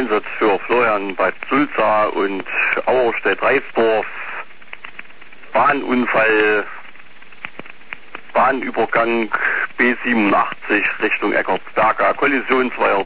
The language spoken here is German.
Einsatz für Florian Bad Sulza und Auerstedt-Reisdorf. Bahnunfall, Bahnübergang B87 Richtung Eckartsberger, Kollision zweier